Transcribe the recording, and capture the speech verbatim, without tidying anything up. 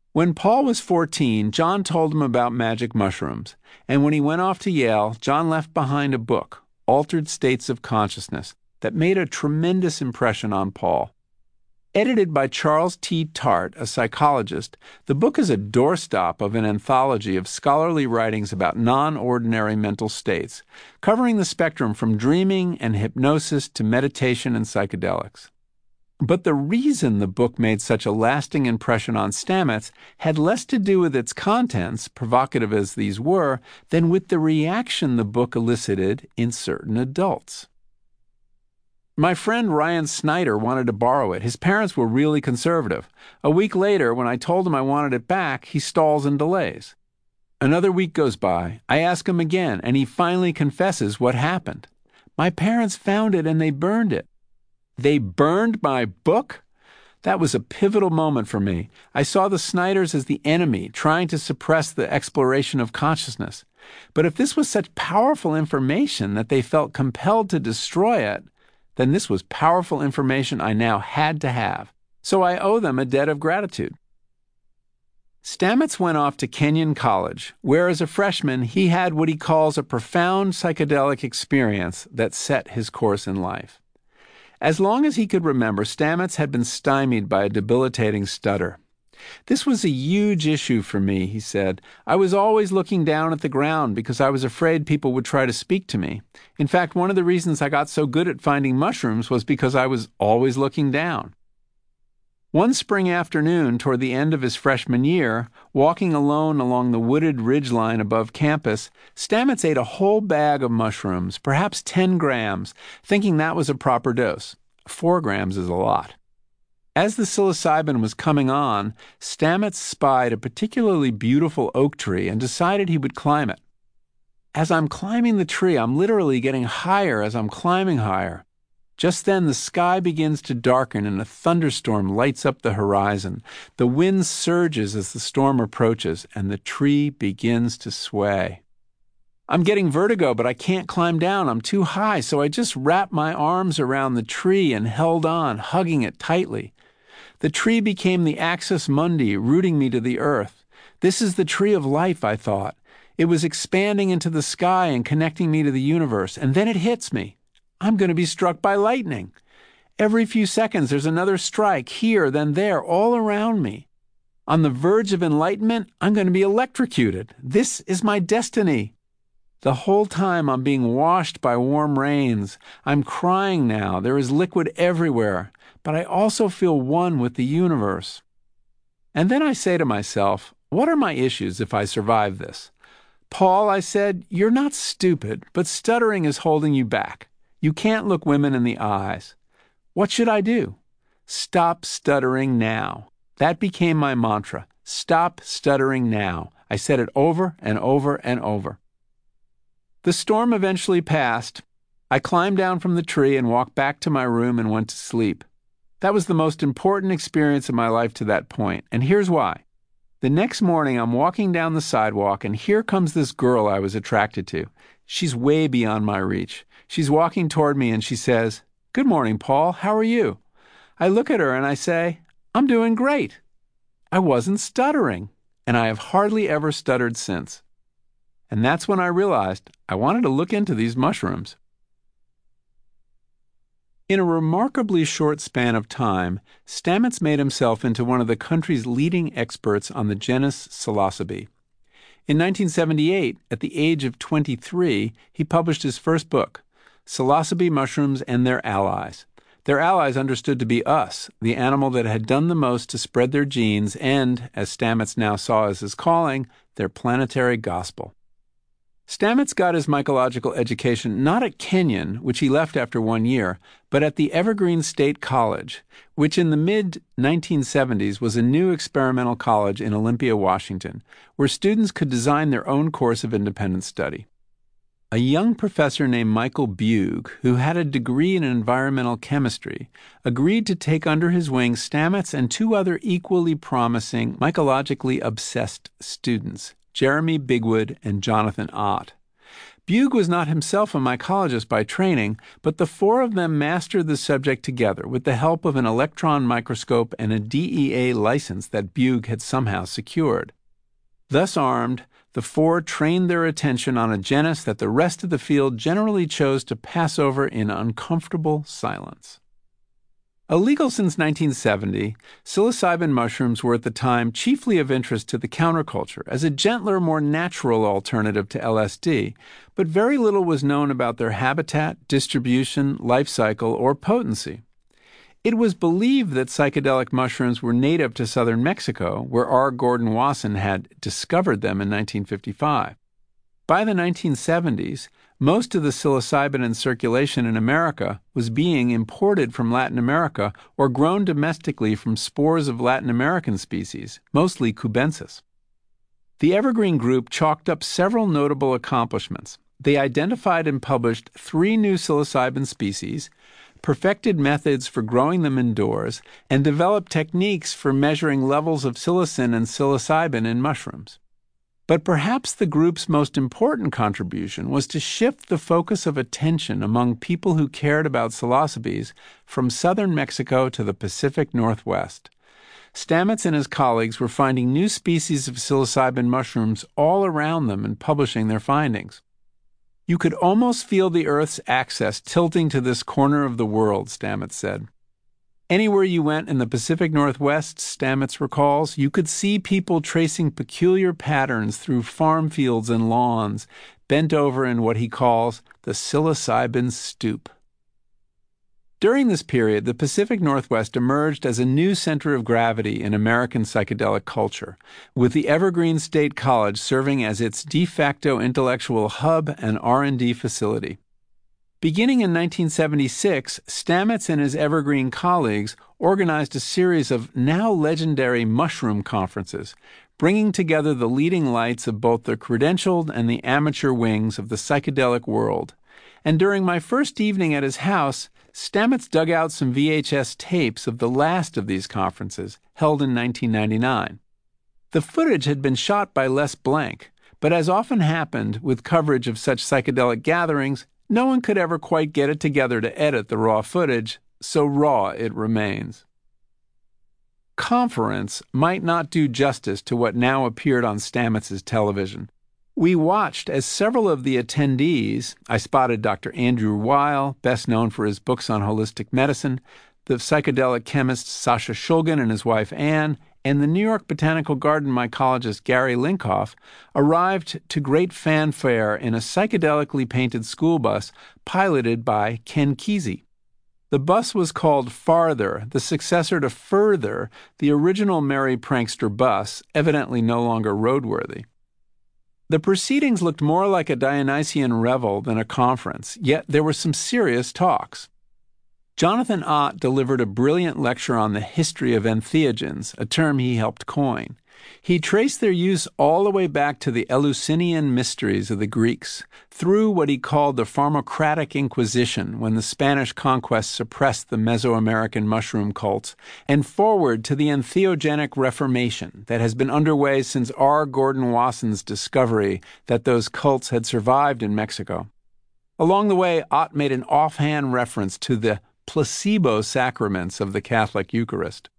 When Paul was fourteen, John told him about magic mushrooms, and when he went off to Yale, John left behind a book, Altered States of Consciousness, that made a tremendous impression on Paul. Edited by Charles T. Tart, a psychologist, the book is a doorstop of an anthology of scholarly writings about non-ordinary mental states, covering the spectrum from dreaming and hypnosis to meditation and psychedelics. But the reason the book made such a lasting impression on Stamets had less to do with its contents, provocative as these were, than with the reaction the book elicited in certain adults. My friend Ryan Snyder wanted to borrow it. His parents were really conservative. A week later, when I told him I wanted it back, he stalls and delays. Another week goes by. I ask him again, and he finally confesses what happened. My parents found it and they burned it. They burned my book? That was a pivotal moment for me. I saw the Snyders as the enemy, trying to suppress the exploration of consciousness. But if this was such powerful information that they felt compelled to destroy it, then this was powerful information I now had to have. So I owe them a debt of gratitude. Stamets went off to Kenyon College, where as a freshman he had what he calls a profound psychedelic experience that set his course in life. As long as he could remember, Stamets had been stymied by a debilitating stutter. This was a huge issue for me, he said. I was always looking down at the ground because I was afraid people would try to speak to me. In fact, one of the reasons I got so good at finding mushrooms was because I was always looking down. One spring afternoon, toward the end of his freshman year, walking alone along the wooded ridgeline above campus, Stamets ate a whole bag of mushrooms, perhaps ten grams, thinking that was a proper dose. Four grams is a lot. As the psilocybin was coming on, Stamets spied a particularly beautiful oak tree and decided he would climb it. As I'm climbing the tree, I'm literally getting higher as I'm climbing higher. Just then the sky begins to darken and a thunderstorm lights up the horizon. The wind surges as the storm approaches and the tree begins to sway. I'm getting vertigo, but I can't climb down. I'm too high, so I just wrapped my arms around the tree and held on, hugging it tightly. The tree became the axis mundi, rooting me to the earth. This is the tree of life, I thought. It was expanding into the sky and connecting me to the universe, and then it hits me. I'm going to be struck by lightning. Every few seconds there's another strike, here, then there, all around me. On the verge of enlightenment, I'm going to be electrocuted. This is my destiny. The whole time I'm being washed by warm rains. I'm crying now. There is liquid everywhere. But I also feel one with the universe. And then I say to myself, what are my issues if I survive this? Paul, I said, you're not stupid, but stuttering is holding you back. You can't look women in the eyes. What should I do? Stop stuttering now. That became my mantra. Stop stuttering now. I said it over and over and over. The storm eventually passed. I climbed down from the tree and walked back to my room and went to sleep. That was the most important experience of my life to that point, and here's why. The next morning, I'm walking down the sidewalk, and here comes this girl I was attracted to. She's way beyond my reach. She's walking toward me, and she says, "Good morning, Paul. How are you?" I look at her, and I say, "I'm doing great." I wasn't stuttering, and I have hardly ever stuttered since. And that's when I realized I wanted to look into these mushrooms. In a remarkably short span of time, Stamets made himself into one of the country's leading experts on the genus Psilocybe. In nineteen seventy-eight, at the age of twenty-three, he published his first book, Psilocybe Mushrooms and Their Allies. Their allies understood to be us, the animal that had done the most to spread their genes and, as Stamets now saw as his calling, their planetary gospel. Stamets got his mycological education not at Kenyon, which he left after one year, but at the Evergreen State College, which in the mid nineteen seventies was a new experimental college in Olympia, Washington, where students could design their own course of independent study. A young professor named Michael Bugh, who had a degree in environmental chemistry, agreed to take under his wing Stamets and two other equally promising, mycologically obsessed students, Jeremy Bigwood and Jonathan Ott. Bugh was not himself a mycologist by training, but the four of them mastered the subject together with the help of an electron microscope and a D E A license that Bugh had somehow secured. Thus armed, the four trained their attention on a genus that the rest of the field generally chose to pass over in uncomfortable silence. Illegal since nineteen seventy, psilocybin mushrooms were at the time chiefly of interest to the counterculture as a gentler, more natural alternative to L S D, but very little was known about their habitat, distribution, life cycle, or potency. It was believed that psychedelic mushrooms were native to southern Mexico, where R. Gordon Wasson had discovered them in nineteen fifty-five. By the nineteen seventies, most of the psilocybin in circulation in America was being imported from Latin America or grown domestically from spores of Latin American species, mostly cubensis. The Evergreen Group chalked up several notable accomplishments. They identified and published three new psilocybin species, perfected methods for growing them indoors, and developed techniques for measuring levels of psilocin and psilocybin in mushrooms. But perhaps the group's most important contribution was to shift the focus of attention among people who cared about psilocybes from southern Mexico to the Pacific Northwest. Stamets and his colleagues were finding new species of psilocybin mushrooms all around them and publishing their findings. You could almost feel the Earth's axis tilting to this corner of the world, Stamets said. Anywhere you went in the Pacific Northwest, Stamets recalls, you could see people tracing peculiar patterns through farm fields and lawns, bent over in what he calls the psilocybin stoop. During this period, the Pacific Northwest emerged as a new center of gravity in American psychedelic culture, with the Evergreen State College serving as its de facto intellectual hub and R and D facility. Beginning in nineteen seventy-six, Stamets and his Evergreen colleagues organized a series of now legendary mushroom conferences, bringing together the leading lights of both the credentialed and the amateur wings of the psychedelic world. And during my first evening at his house, Stamets dug out some V H S tapes of the last of these conferences, held in nineteen ninety-nine. The footage had been shot by Les Blank, but as often happened with coverage of such psychedelic gatherings, no one could ever quite get it together to edit the raw footage, so raw it remains. Conference might not do justice to what now appeared on Stamets' television. We watched as several of the attendees, I spotted Doctor Andrew Weil, best known for his books on holistic medicine, the psychedelic chemist Sasha Shulgin and his wife Anne, and the New York Botanical Garden mycologist Gary Linkoff, arrived to great fanfare in a psychedelically painted school bus piloted by Ken Kesey. The bus was called Farther, the successor to Further, the original Merry Prankster bus, evidently no longer roadworthy. The proceedings looked more like a Dionysian revel than a conference, yet there were some serious talks. Jonathan Ott delivered a brilliant lecture on the history of entheogens, a term he helped coin. He traced their use all the way back to the Eleusinian mysteries of the Greeks, through what he called the Pharmacratic Inquisition when the Spanish conquest suppressed the Mesoamerican mushroom cults, and forward to the entheogenic Reformation that has been underway since R. Gordon Wasson's discovery that those cults had survived in Mexico. Along the way, Ott made an offhand reference to the placebo sacraments of the Catholic Eucharist.